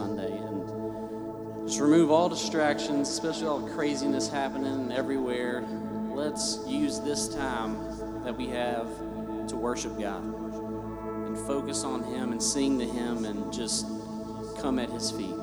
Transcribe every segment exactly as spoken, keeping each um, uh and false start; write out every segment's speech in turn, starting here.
Sunday. And just remove all distractions, especially all the craziness happening everywhere. Let's use this time that we have to worship God and focus on Him and sing to Him and just come at His feet.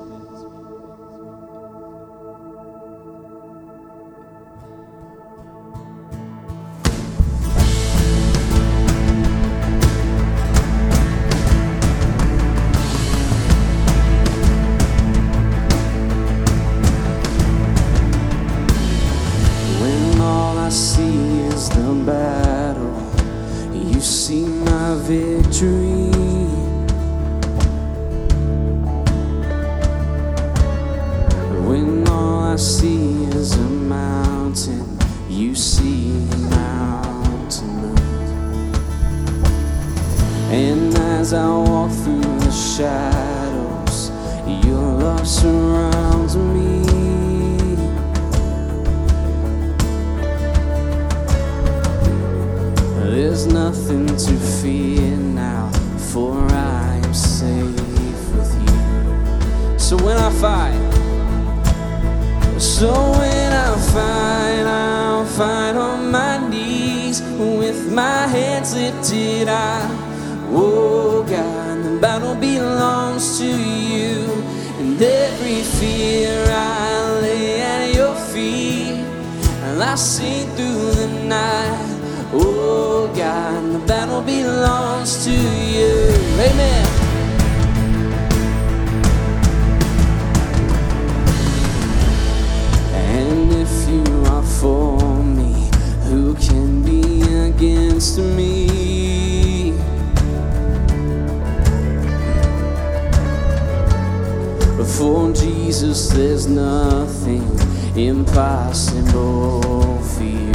For Jesus, there's nothing impossible for you.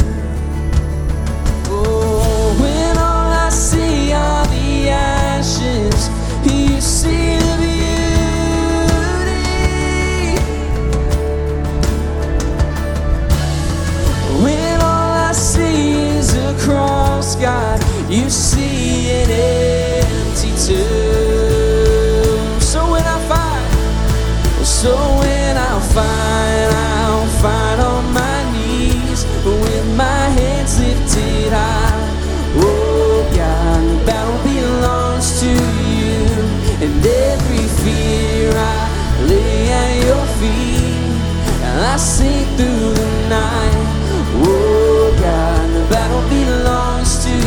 Oh, when all I see are the ashes, you see the beauty. When all I see is a cross, God, you see an empty tomb. So when I find So when I'll find, I'll find on my knees with my hands lifted high. Oh God, the battle belongs to you, and every fear I lay at your feet, and I sing through the night. Oh God, the battle belongs to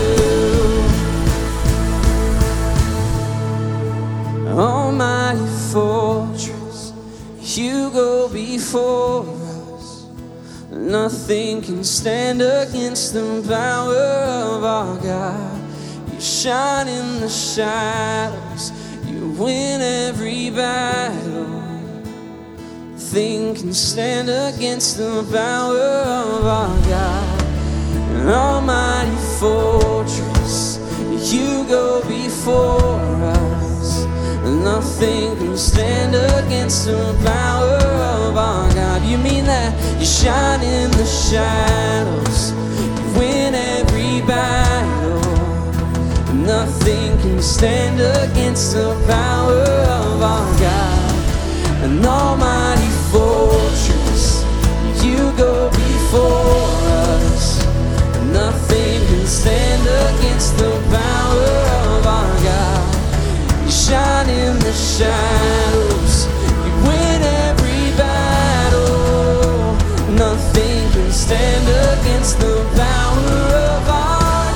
you. Almighty fortress, you go before us. Nothing can stand against the power of our God. You shine in the shadows, you win every battle. Nothing can stand against the power of our God. An almighty fortress, you go before us. Nothing can stand against the power of our God. You mean that you shine in the shadows, you win every battle. Nothing can stand against the power of our God. An almighty fortress, you go before us. Nothing can stand against the power of our God. You shine in the shadows, you win every battle. Nothing can stand against the power of our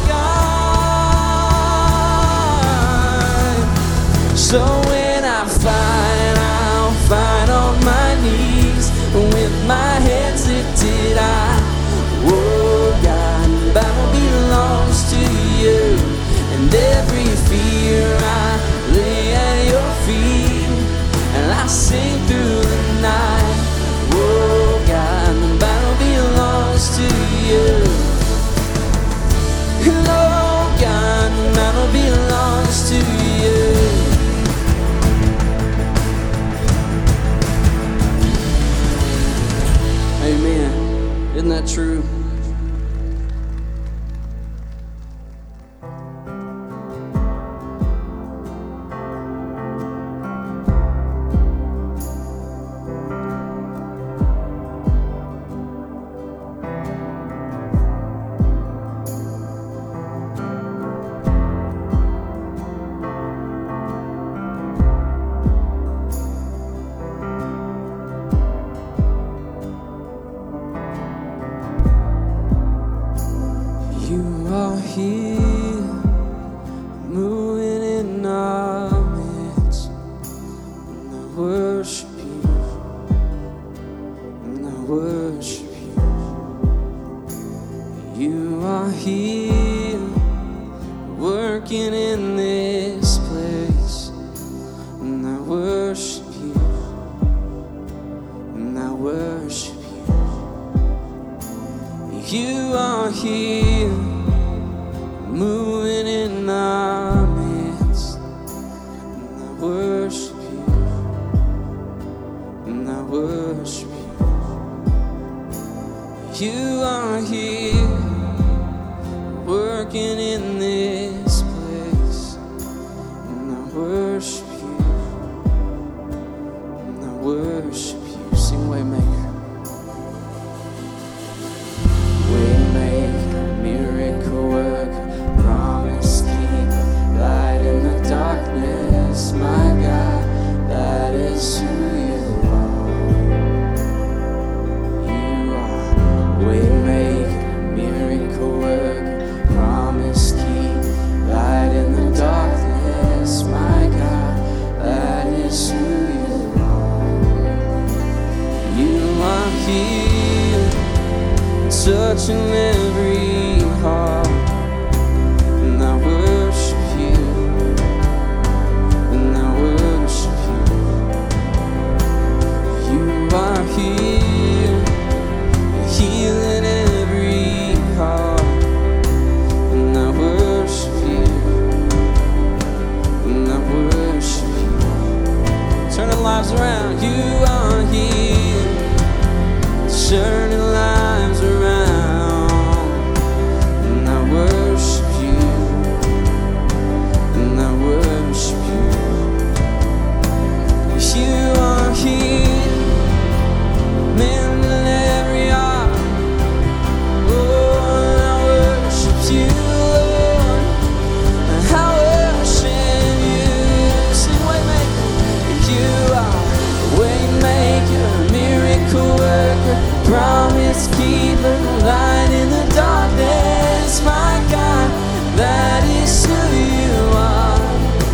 God. So when I fight, I'll fight on my knees with my hands lifted high. Oh God, the battle belongs to you, and every fear I lay at your feet, and I sing through the night. Oh God, the battle belongs to you. Oh God, the battle belongs to you. Amen. Isn't that true? worship you, and I worship you. You are here, working in this place, and I worship you, and I worship you. You are here, moving in our midst, and I worship you, and I worship you. You are here, working in this place, and I worship you, and I worship you. Sing Waymaker. Waymaker, miracle worker, promise keeper, light in the darkness, my God, that is who you are. You are Waymaker, miracle worker, promise keeper, light in the darkness, my God, that is who you are. You are here, touching every heart, and I worship you, and I worship you. You are here, healing every heart, and I worship you, and I worship you. Turning lives around, you are here, turning lives around, and I worship you, and I worship you. You are here, mending every heart. Oh, and I worship you, Lord, and I worship you. Sing Waymaker. You are Waymaker, miracle worker, promise keeper, light in the darkness, my God, that is who you are.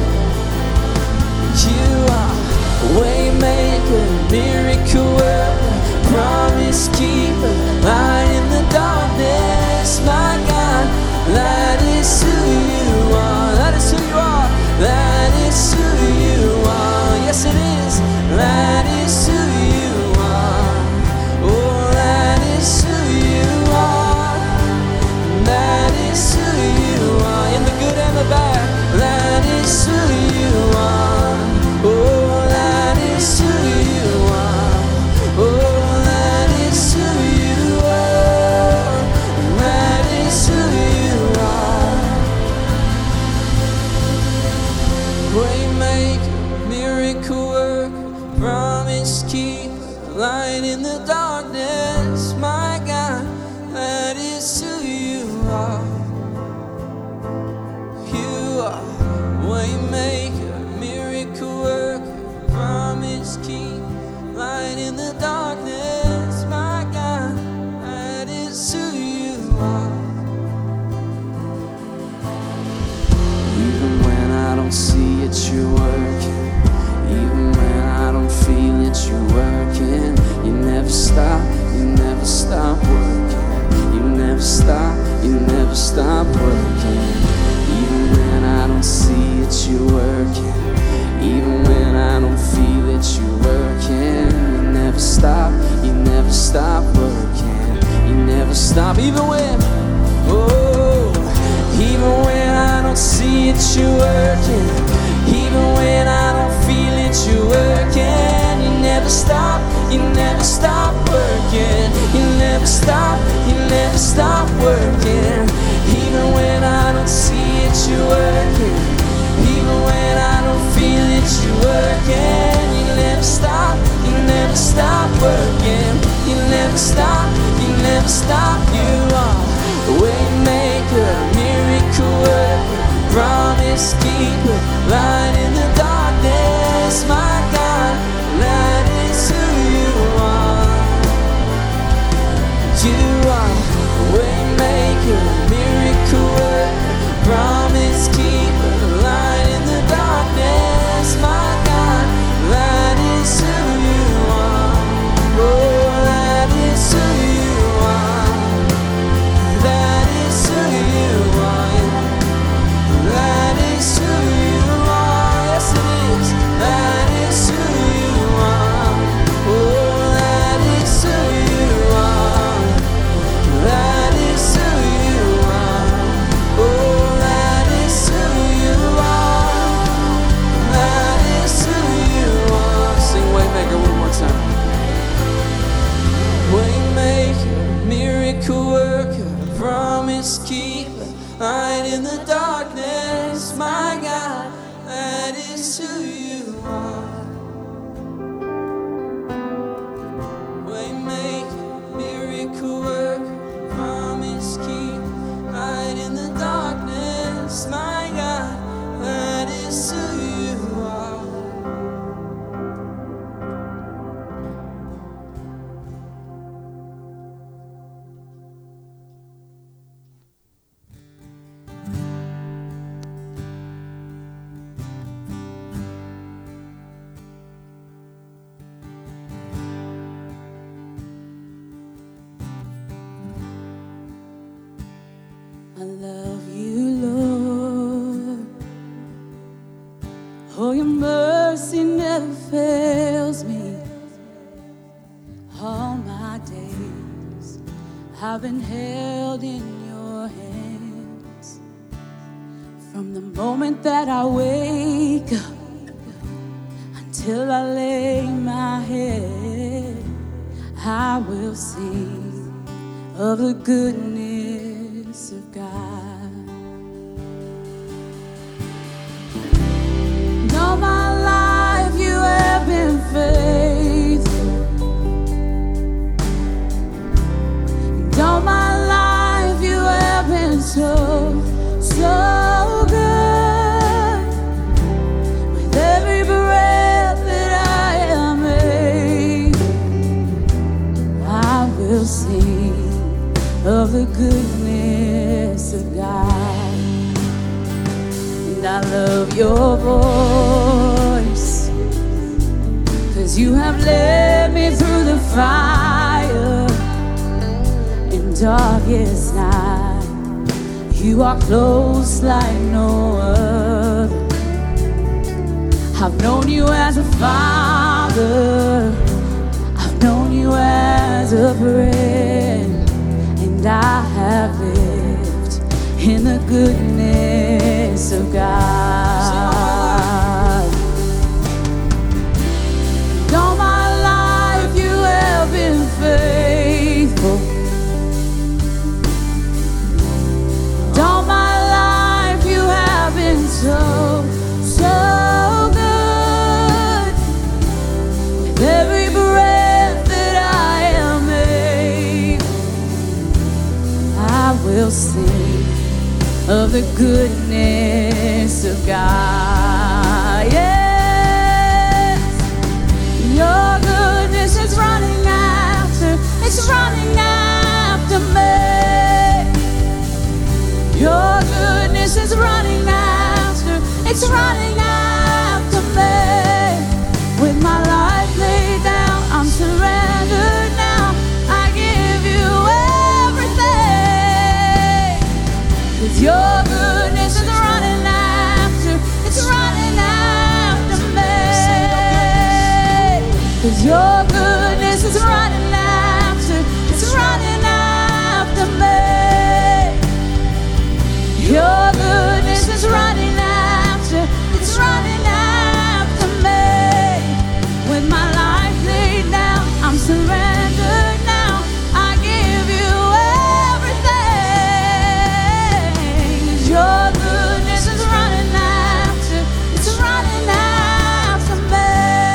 You are Waymaker, miracle worker, promise keeper, light in the darkness, my God, that is who you are. That is who you are. That is who you are. Yes, it is. That is who you are. Oh, that is who you are. That is who you are. In the good and the bad, that is who you are. Oh, that is who you are. Oh, that is who you are. That is who you are. Waymaker, miracle worker, promise keeper, light in the darkness, my God, that is who you are. You are Waymaker, miracle worker, promise keeper, light in the darkness, my God, that is who you are. Even when I don't see it, you're working. Even when I don't feel it, you're working. You never stop, you never stop working. You never stop, you never stop working. Even when I don't see it, you're working. Even when I don't feel it, you're working. You never stop, you never stop working. You never stop, even when, oh, even when I don't see it, you're working. Even when I don't feel it, you're working. You never stop, you never stop working. You never stop, you never stop working. Even when I don't see it, you're working. Even when I don't feel it, you're working. You never stop, you never stop working. You never stop, you never stop. You are Waymaker, miracle worker, promise keeper, light in the darkness, my God, that is who you are. You are Waymaker, miracle worker, promise keeper, light in the darkness, my God, that is keep light in the darkness. My God, that is who you are. Waymaker, miracle worker, promise keep light in the darkness. My God, that is who you are. I love you, Lord. Oh, your mercy never fails me. All my days I've been held in your hands. From the moment that I wake up until I lay my head, I will sing of the goodness of God. And all my life you have been faithful. And all my life you have been so, so good. With every breath that I am able, I will sing of the goodness of God. And I love your voice, 'cause you have led me through the fire in darkest night. You are close like no other. I've known you as a father, I've known you as a friend. And I have lived in the goodness of God. And all my life you have been faithful. And all my life you have been so, so good. With every breath that I am able, I will sing of the goodness of God. Yes, your goodness is running after, it's running after me. Your goodness is running after, it's running after me. With my life laid down, I'm surrendered now. I give you everything. 'Cause your goodness is running after, it's running after me. 'Cause your goodness is running after, it's running after me. Your goodness is running after, it's running after me. With my life laid down, I'm surrendered now. I give you everything. Your goodness is running after, it's running after me.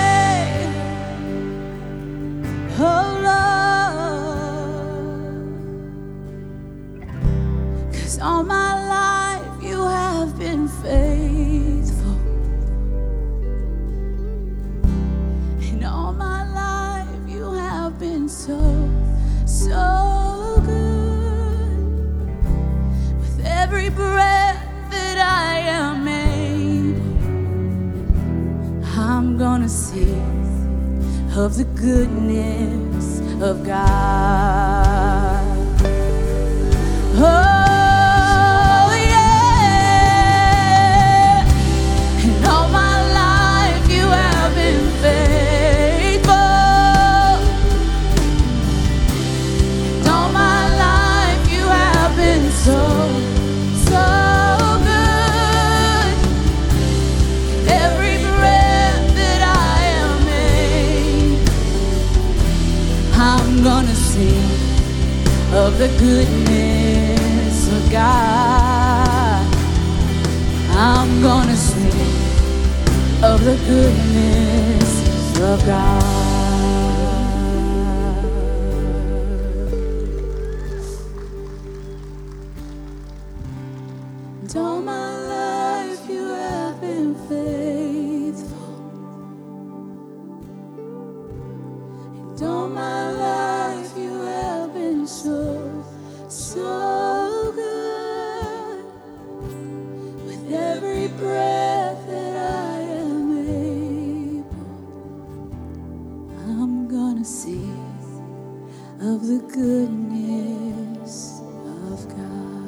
Oh Lord, 'cause all my life you have been faithful. And all my life you have been so, so good. With every breath that I am able, I'm gonna sing of the goodness of God. Oh yeah, and all my life you have been faithful. And all my life you have been so, so good. Every breath that I am able, I'm gonna sing of the goodness of God. I'm gonna sing of the goodness of God. And all my life you have been faithful. And all my life you have been so, so good. With every breath that I am able, I'm gonna sing of the goodness of God.